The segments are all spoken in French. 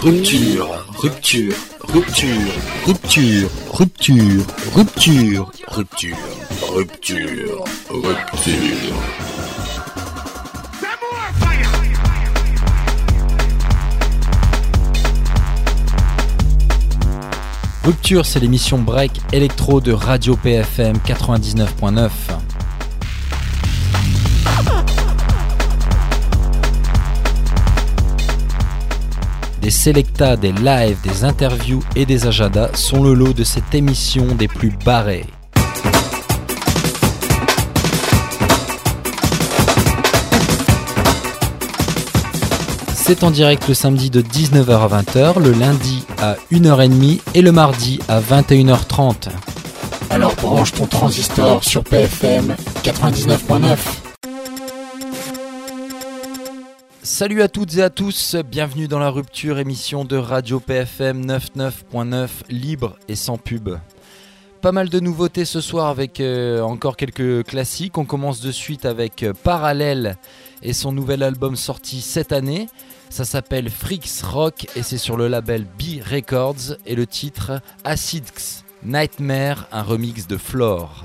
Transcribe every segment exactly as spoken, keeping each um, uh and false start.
Rupture, rupture, rupture, rupture, rupture, rupture, rupture, rupture, rupture. Rupture, c'est l'émission break électro de Radio P F M quatre-vingt-dix-neuf point neuf. Des selectas, des lives, des interviews et des agendas sont le lot de cette émission des plus barrées. C'est en direct le samedi de dix-neuf heures à vingt heures, le lundi à une heure trente et le mardi à vingt et une heures trente. Alors branche ton transistor sur P F M quatre-vingt-dix-neuf point neuf. Salut à toutes et à tous, bienvenue dans la Rupture, émission de Radio P F M quatre-vingt-dix-neuf point neuf, libre et sans pub. Pas mal de nouveautés ce soir avec euh, encore quelques classiques. On commence de suite avec euh, Parallel et son nouvel album sorti cette année. Ça s'appelle Freaks Rock et c'est sur le label B Records et le titre Acids Nightmare, un remix de Flore.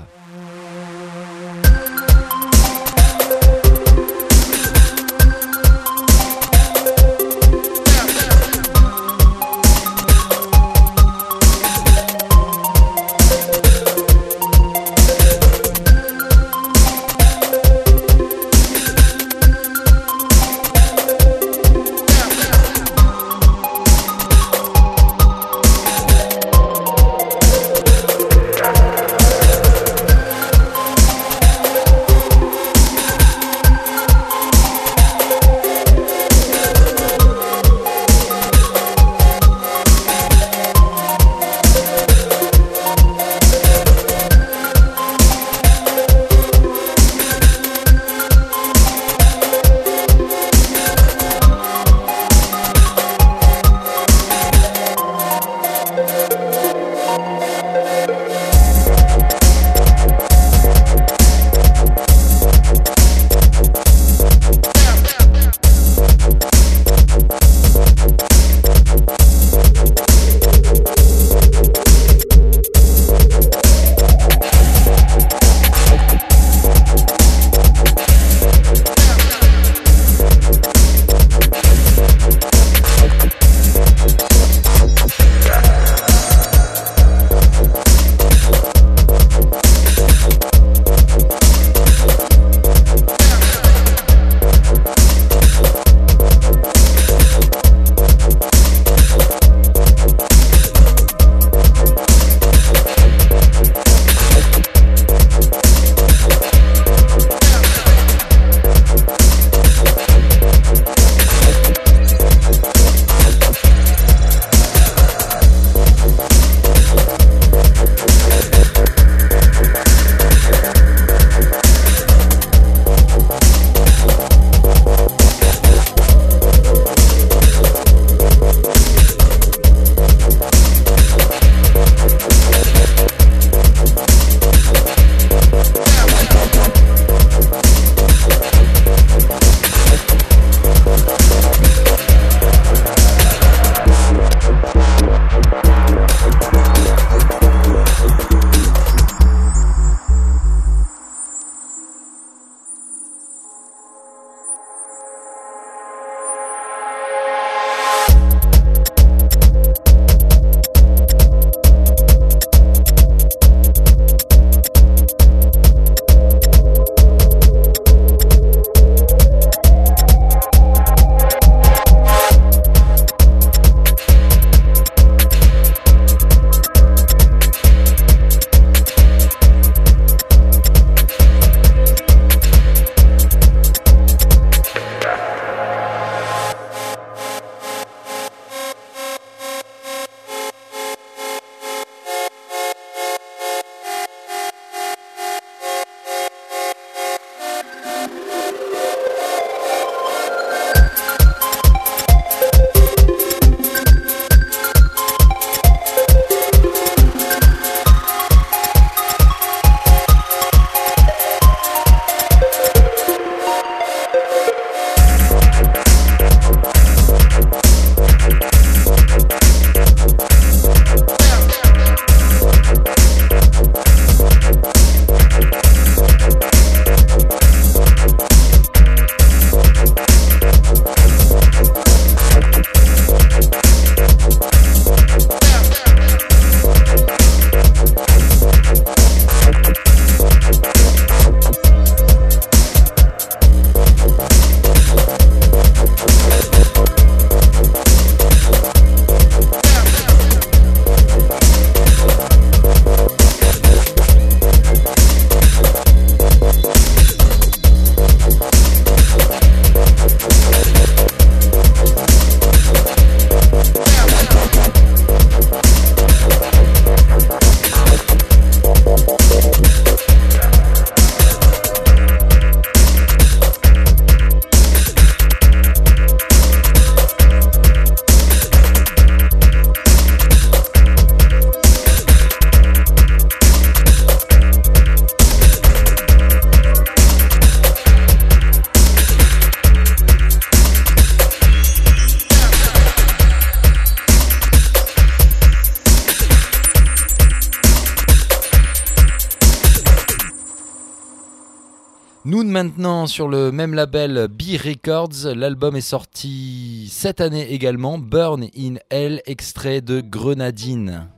Moon maintenant sur le même label B Records. L'album est sorti cette année également. Burn in Hell, extrait de Grenadine.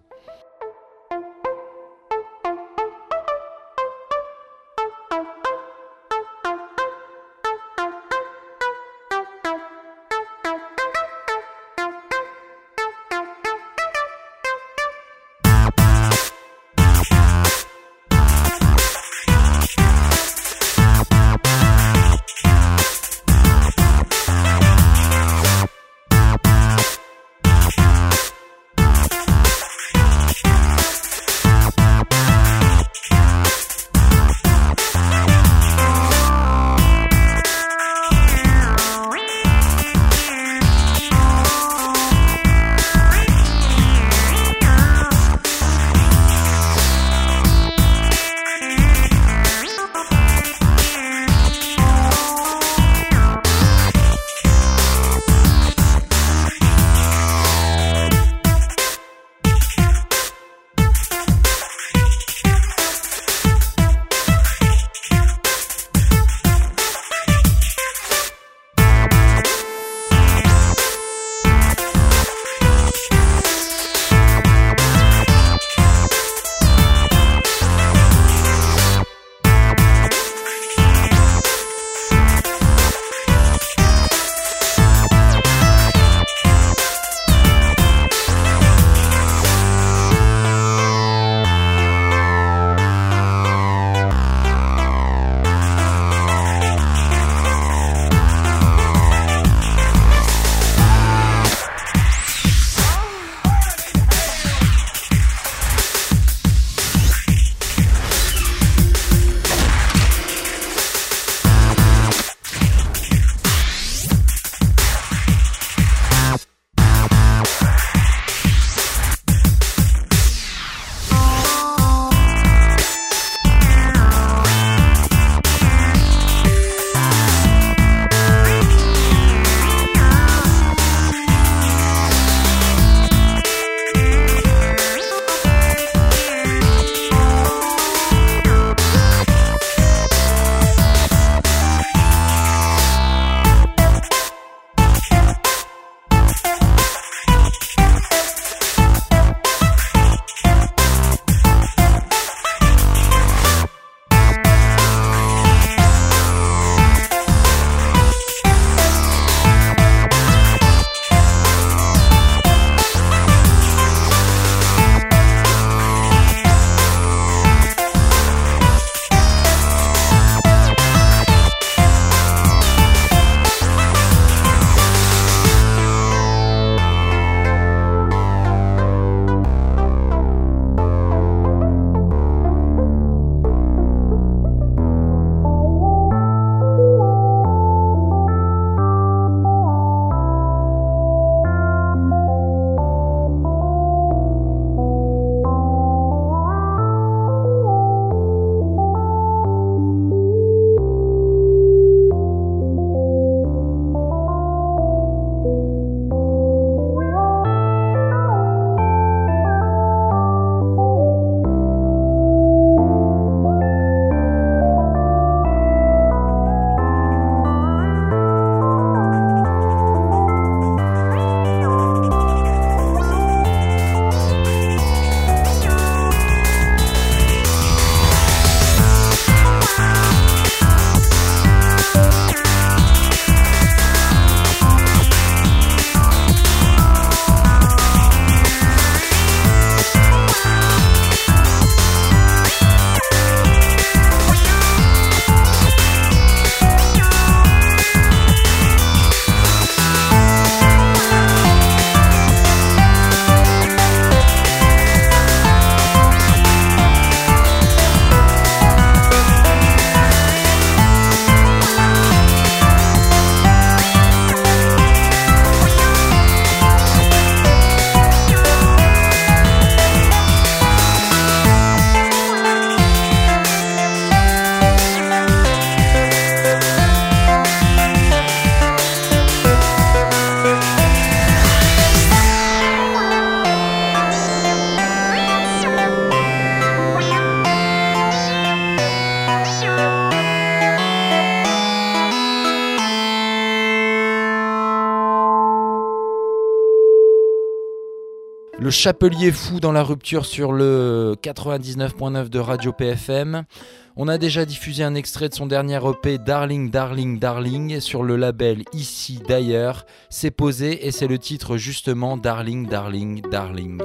Le Chapelier Fou dans la rupture sur le quatre-vingt-dix-neuf point neuf de Radio P F M. On a déjà diffusé un extrait de son dernier E P Darling, Darling, Darling sur le label Ici d'ailleurs. C'est posé et c'est le titre justement Darling, Darling, Darling.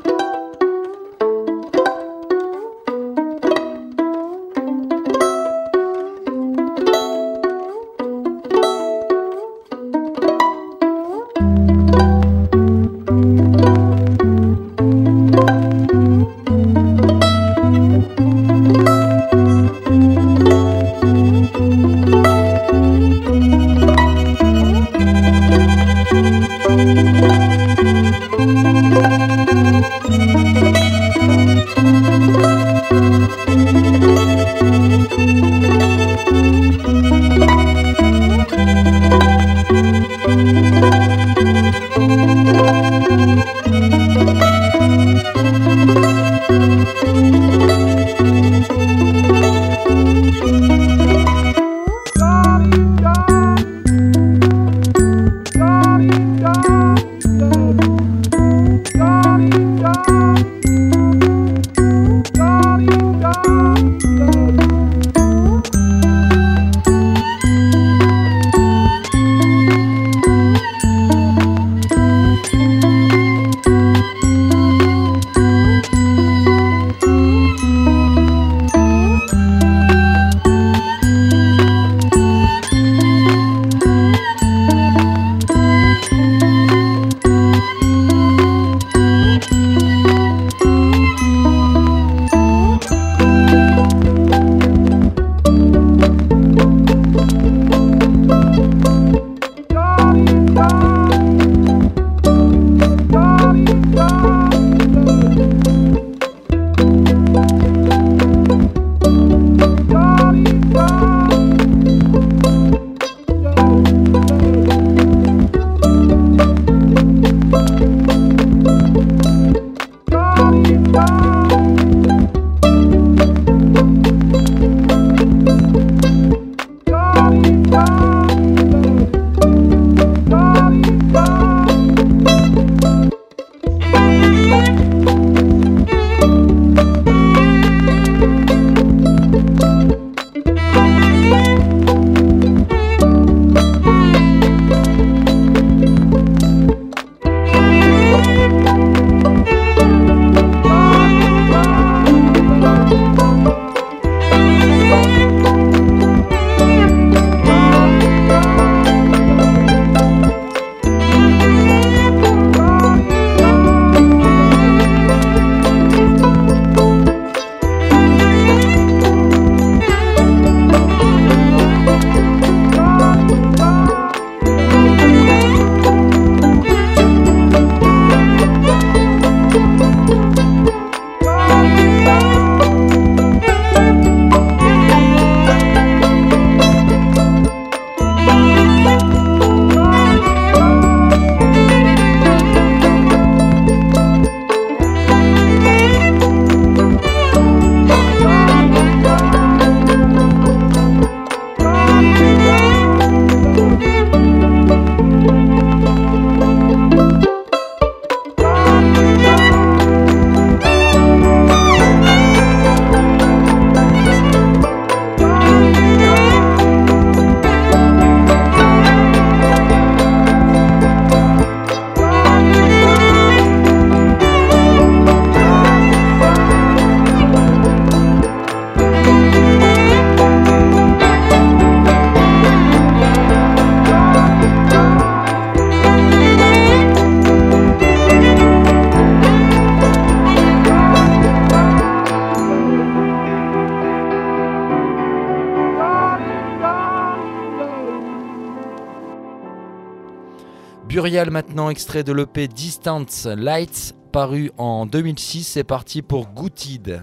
Burial maintenant, extrait de l'E P Distant Lights, paru en deux mille six. C'est parti pour Gooted.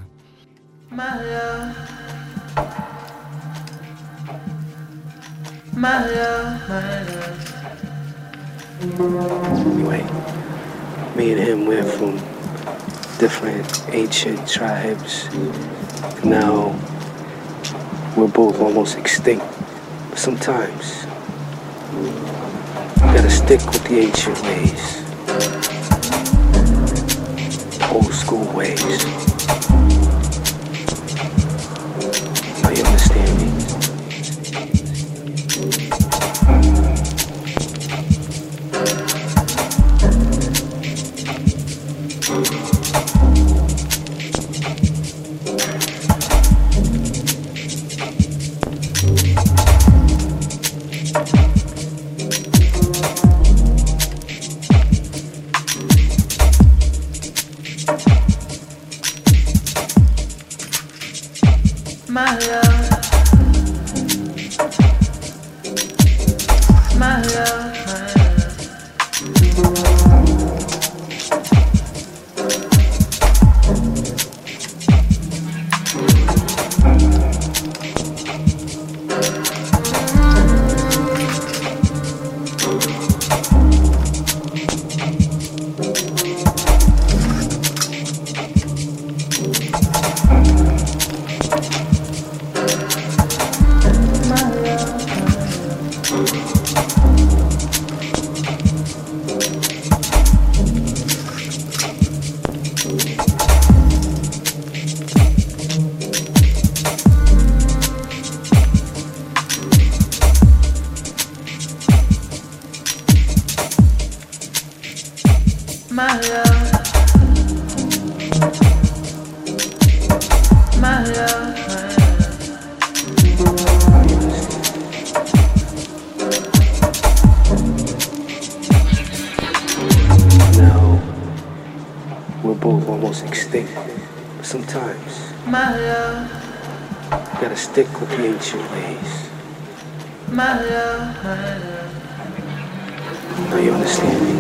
My love, my love, my love. Anyway, me and him, we're from different ancient tribes. Now, we're both almost extinct. But sometimes, you gotta stick with the ancient ways. old school ways. Now you understand me? My love, my love, my love, my love. Now, we're both almost extinct. But sometimes, My love, you gotta stick with the ancient ways. my love, my love. Now you understand me?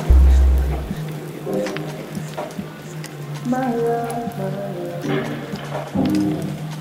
My love, my love.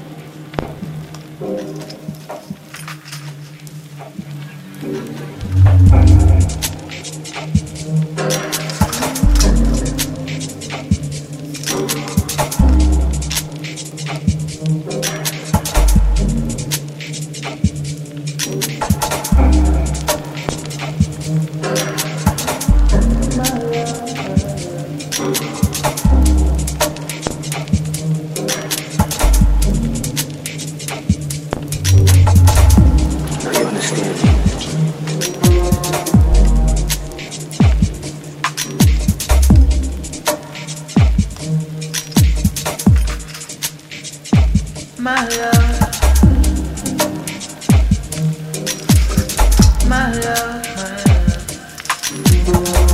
Now you understand me? My love, my love, my love.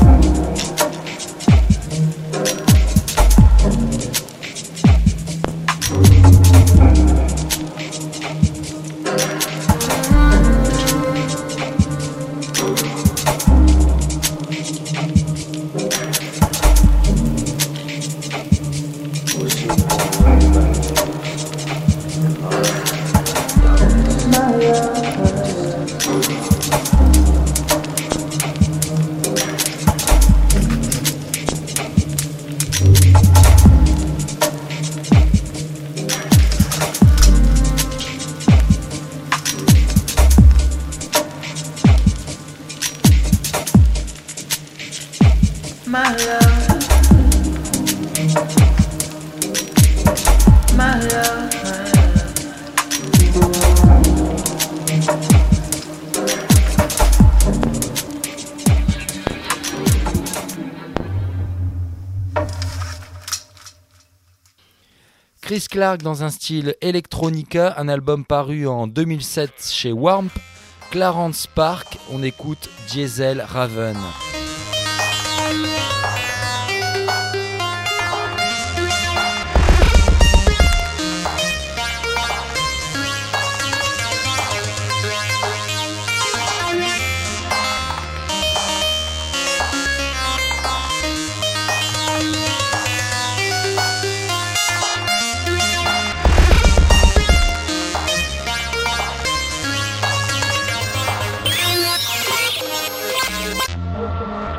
What's your point about My love, my love. My love, my love, my love. Chris Clark dans un style electronica, un album paru en deux mille sept chez Warmp. Clarence Park, on écoute Diesel Raven. Thank you.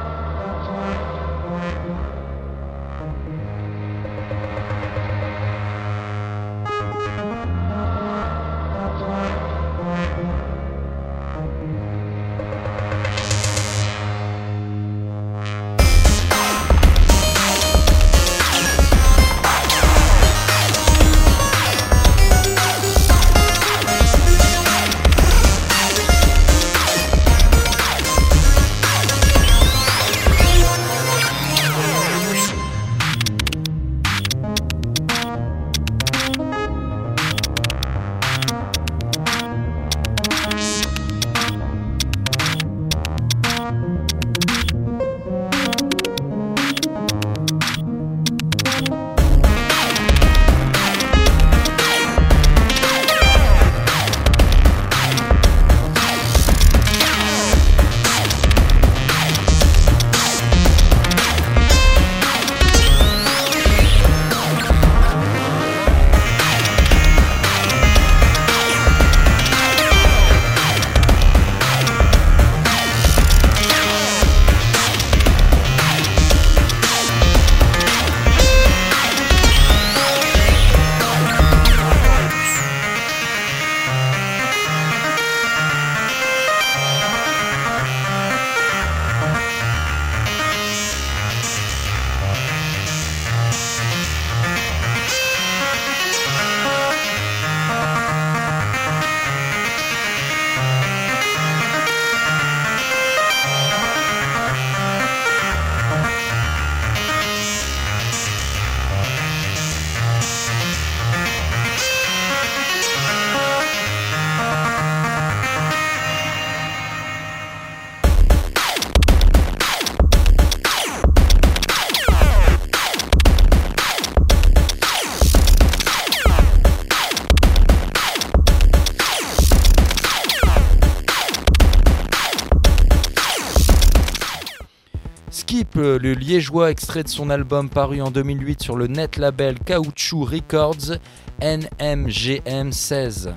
Skip, le liégeois, extrait de son album paru en deux mille huit sur le net label Caoutchouc Records, N M G M seize.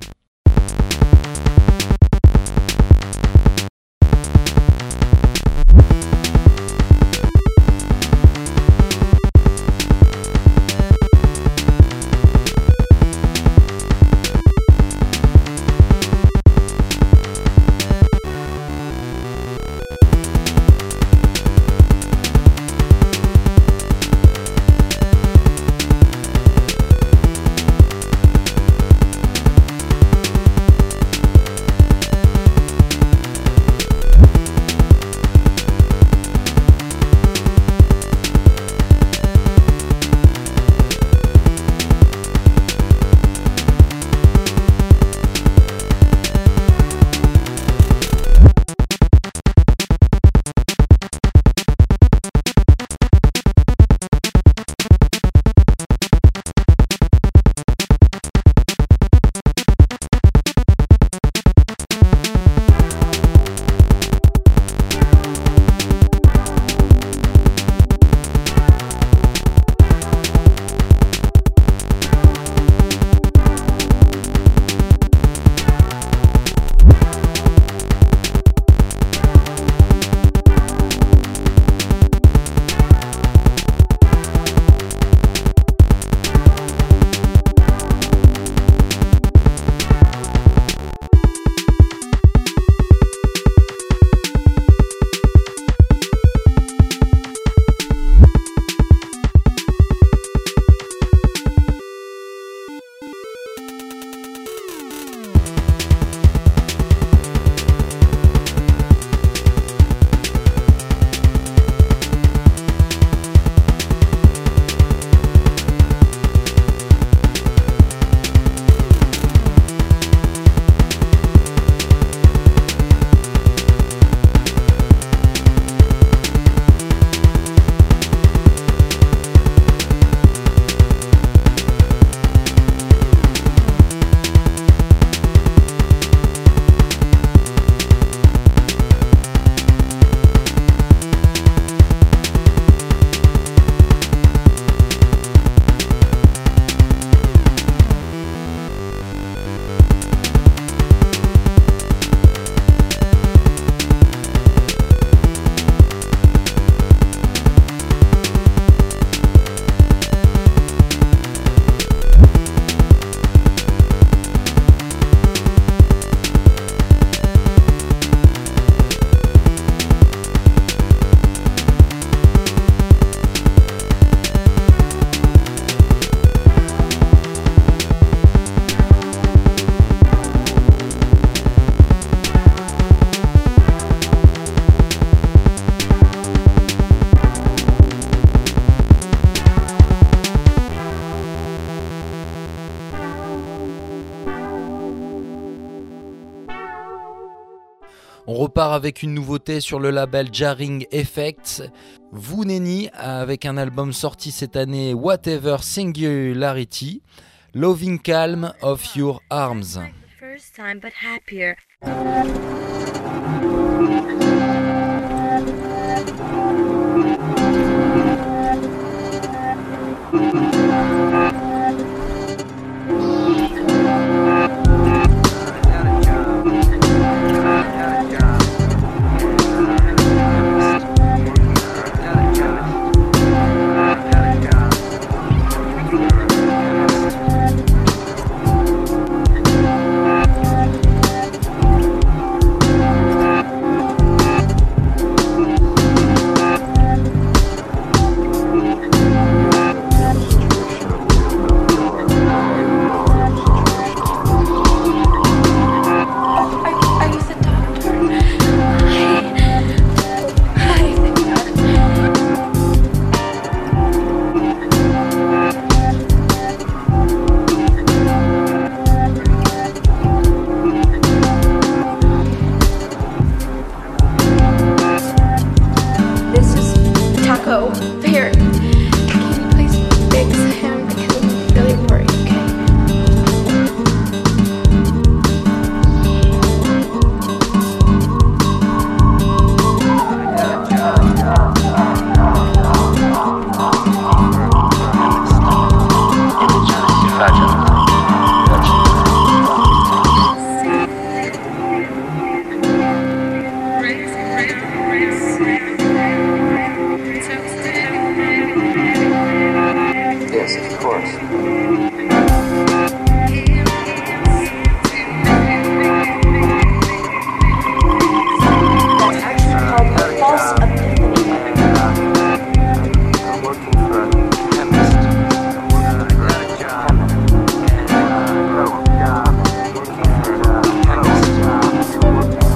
On repart avec une nouveauté sur le label Jarring Effects. Vouneni avec un album sorti cette année, Whatever Singularity, Loving Calm of Your Arms. First time but happier. Here, can you please fix him because I'm really worried, okay? Yes, of course. That's actually called a false epiphany. I'm working for a chemist. I'm working for a job. No job. I'm working for a chemist. I'm working for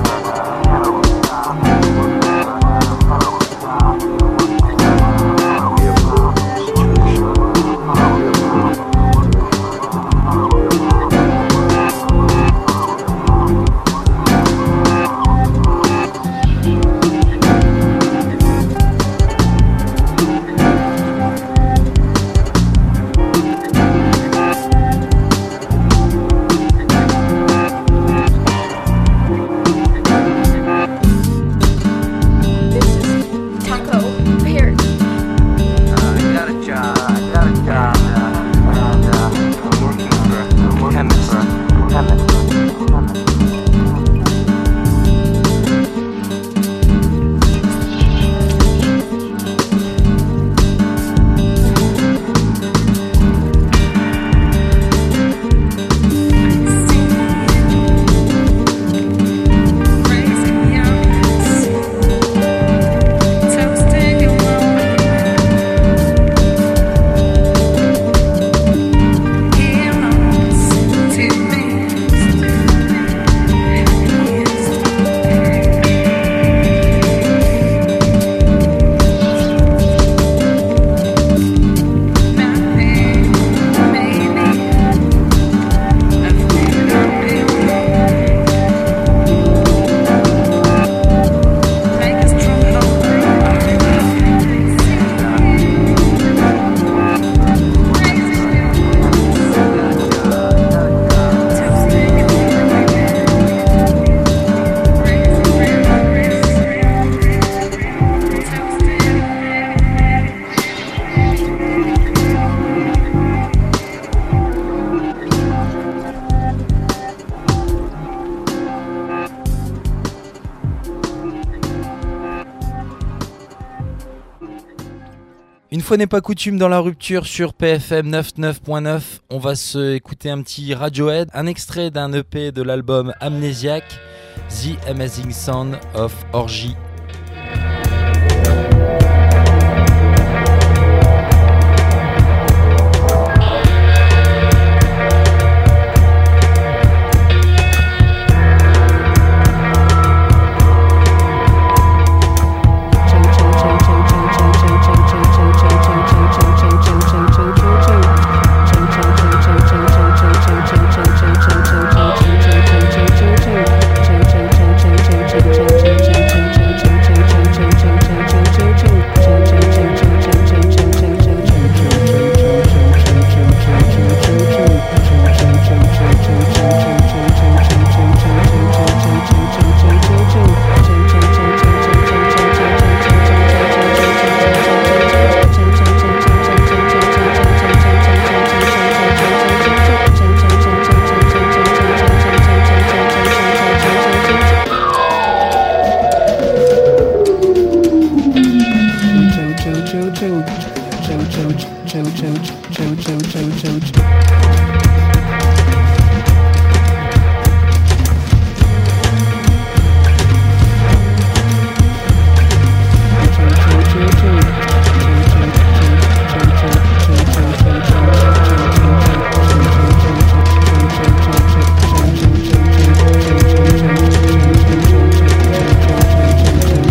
Une fois n'est pas coutume dans la rupture sur P F M quatre-vingt-dix-neuf point neuf, on va se écouter un petit Radiohead, un extrait d'un E P de l'album Amnesiac, The Amazing Sound of Orgy.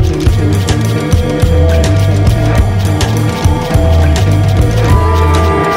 Thank you.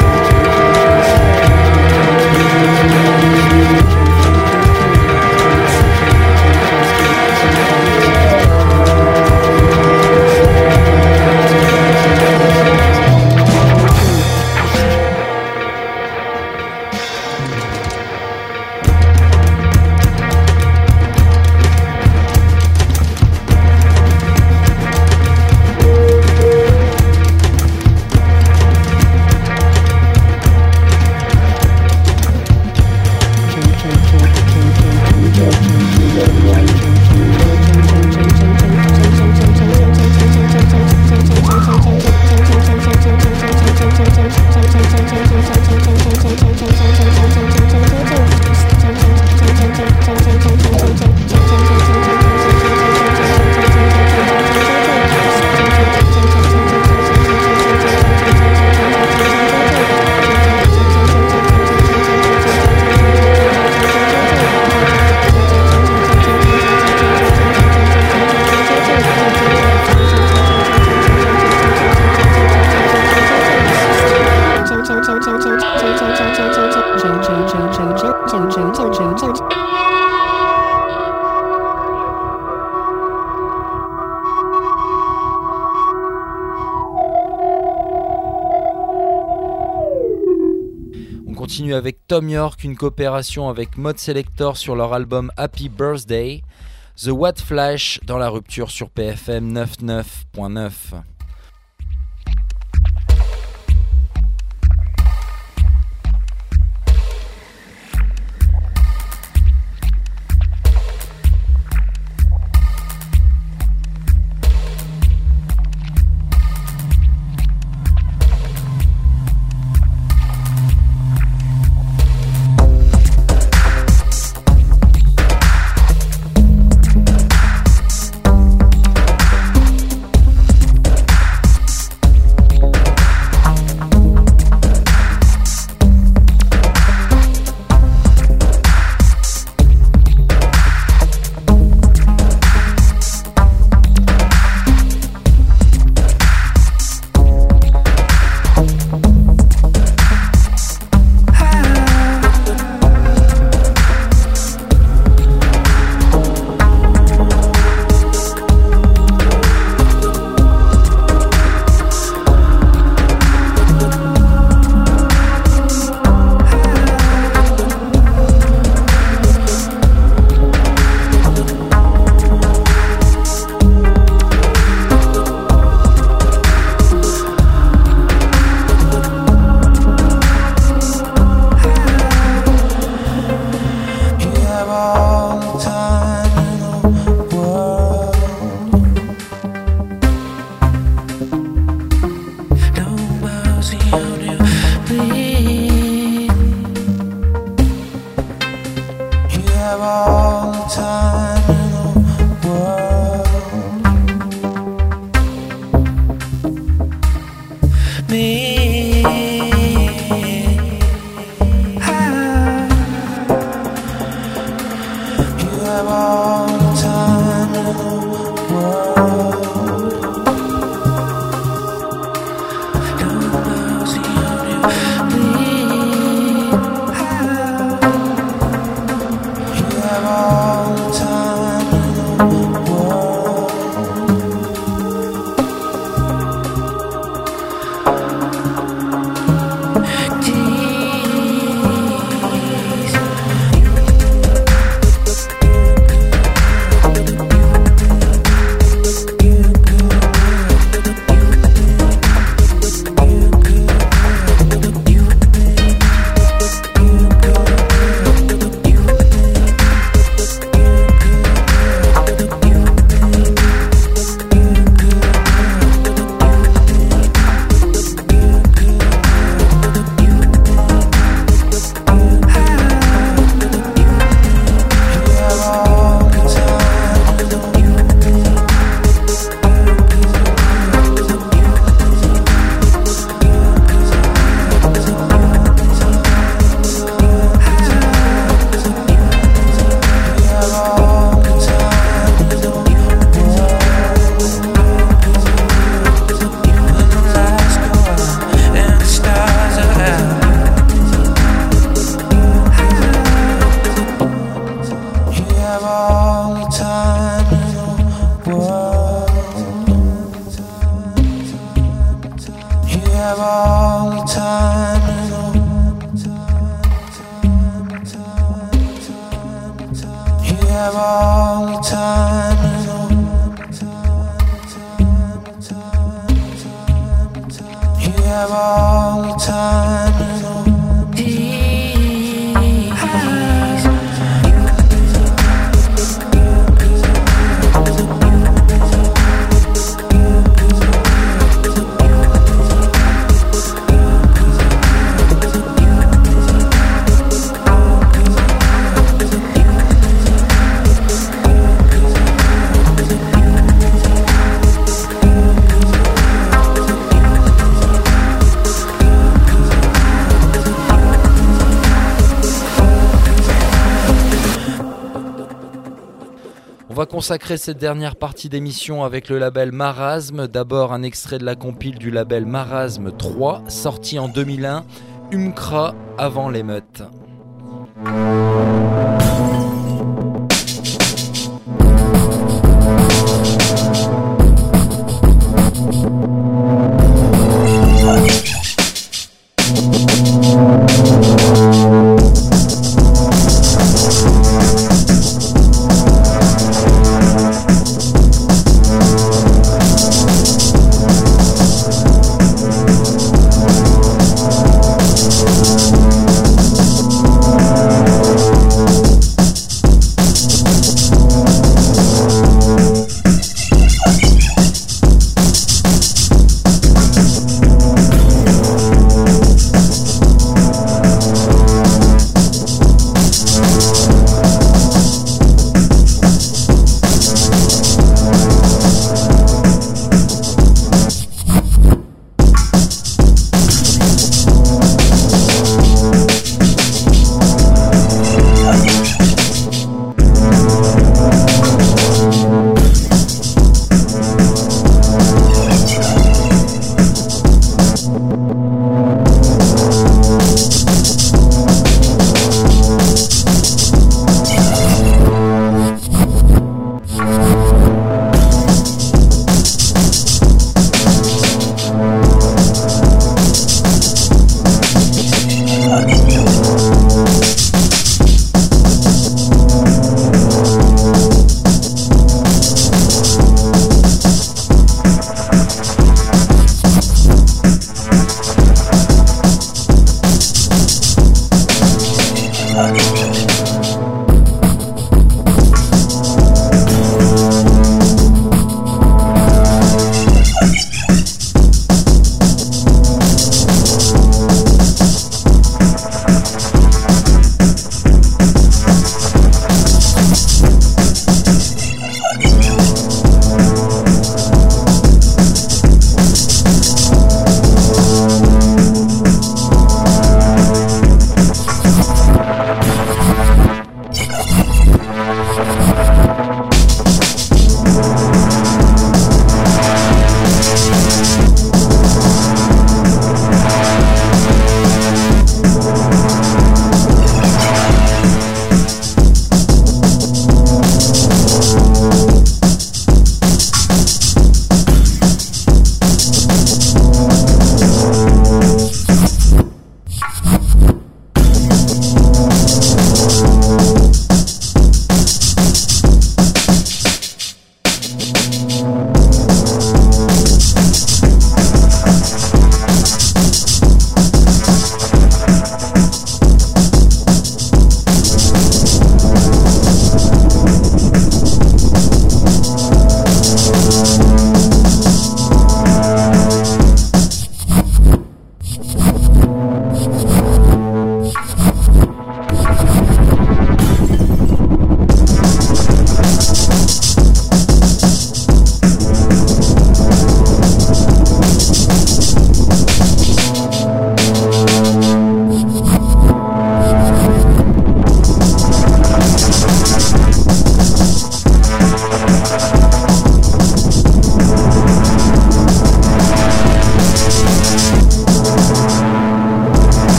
continue avec Tom York, une coopération avec Mod Selector sur leur album Happy Birthday. The Watt Flash dans la rupture sur P F M quatre-vingt-dix-neuf point neuf. On va consacrer cette dernière partie d'émission avec le label Marasme. D'abord un extrait de la compile du label Marasme trois, sorti en deux mille un, Umkra avant l'émeute. We'll be right back.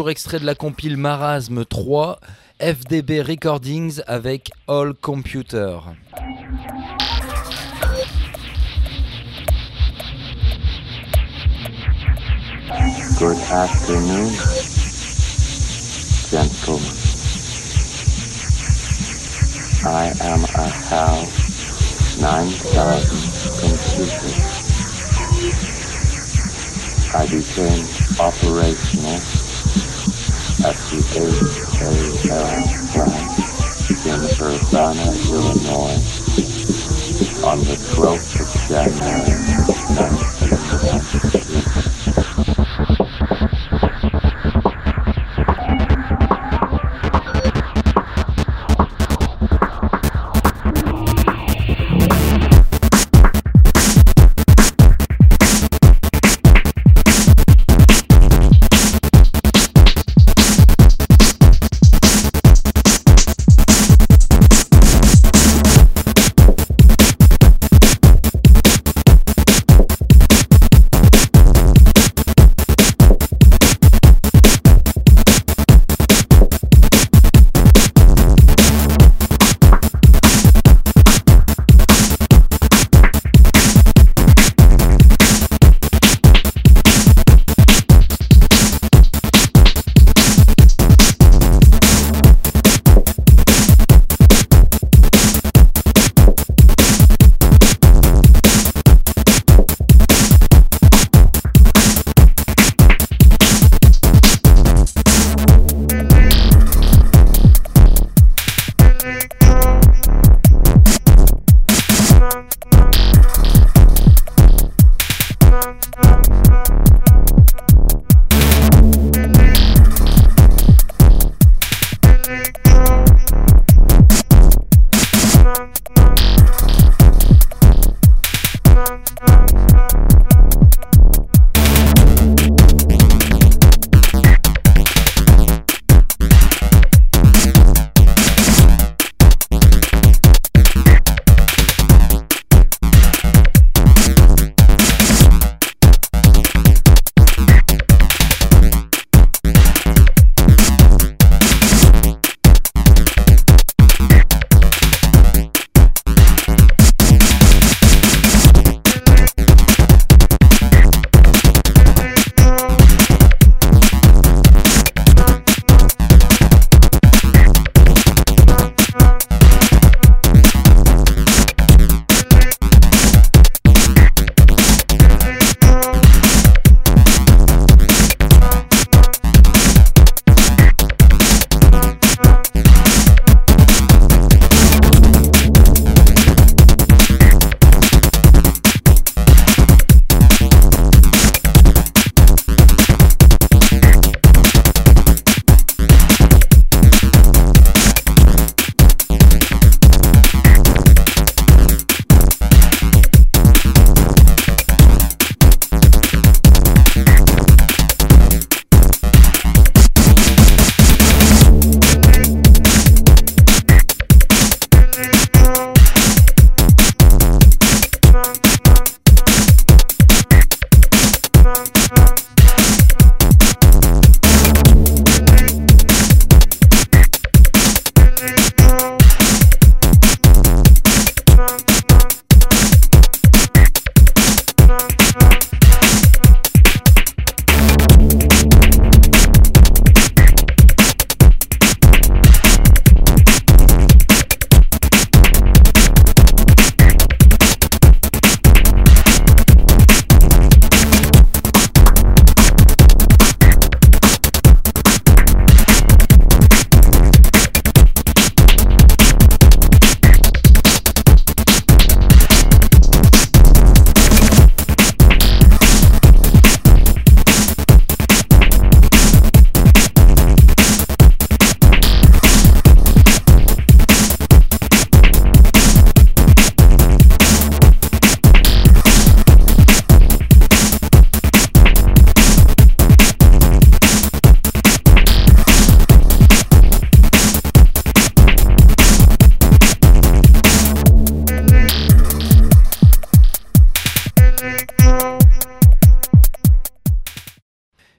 toujours extrait de la compile Marasme trois, F D B Recordings avec All Computer. Good afternoon, gentlemen. I am a HAL nine thousand computer. I became operational at the H A L plant in Urbana, Illinois on the twelfth of January nineteen ninety-three.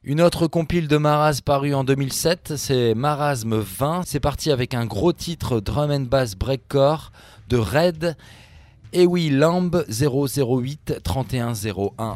Une autre compile de Marasme parue en deux mille sept, c'est Marasme vingt. C'est parti avec un gros titre drum and bass breakcore de Red. Et oui, Lamb zéro zéro huit trente et un zéro un.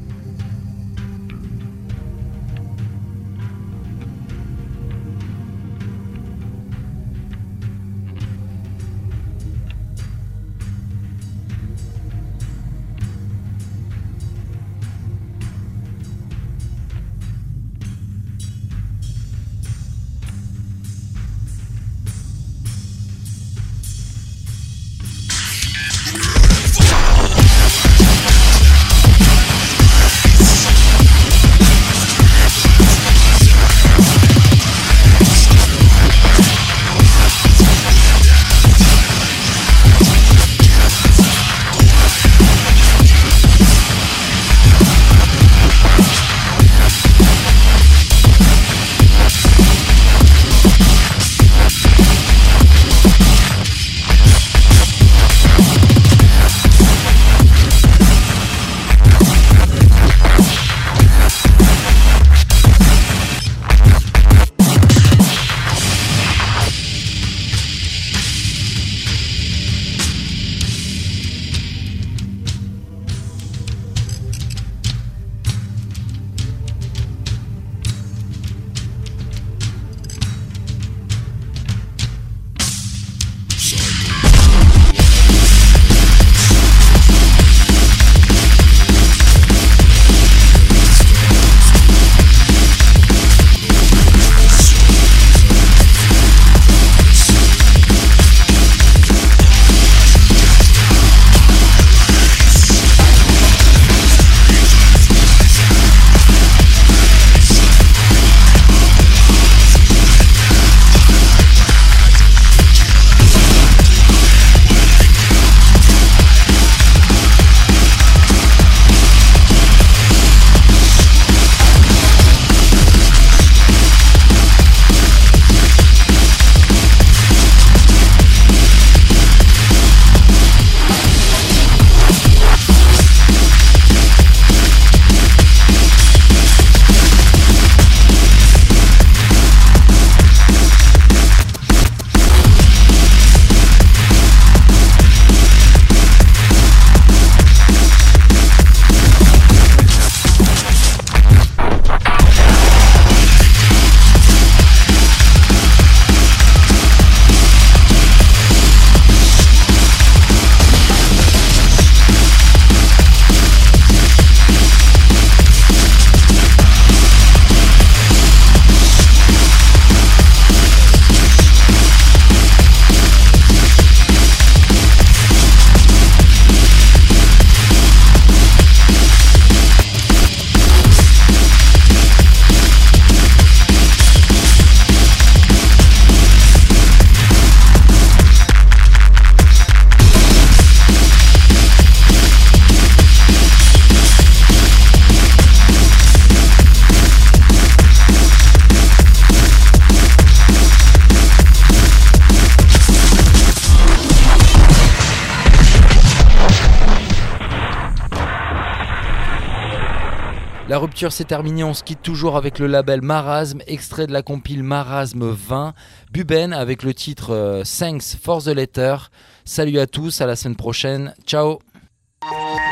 La rupture s'est terminée, on se quitte toujours avec le label Marasme, extrait de la compile Marasme vingt, Buben avec le titre euh, Thanks for the Letter. Salut à tous, à la semaine prochaine, ciao.